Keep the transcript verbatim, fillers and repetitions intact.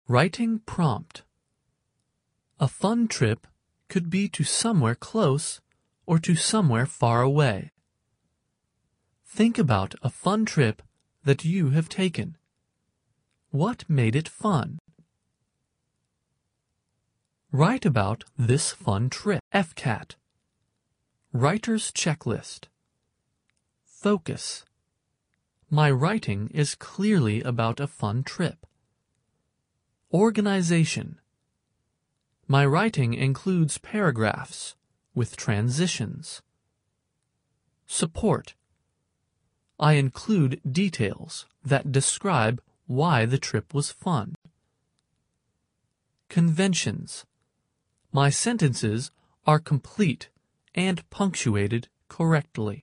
Writing prompt. A fun trip could be to somewhere close or to somewhere far away. Think about a fun trip that you have taken. What made it fun? Write about this fun trip. F C A T. Writer's checklist. Focus. My writing is clearly about a fun trip. Organization. My writing includes paragraphs with transitions. Support. I include details that describe why the trip was fun. Conventions. My sentences are complete and punctuated correctly.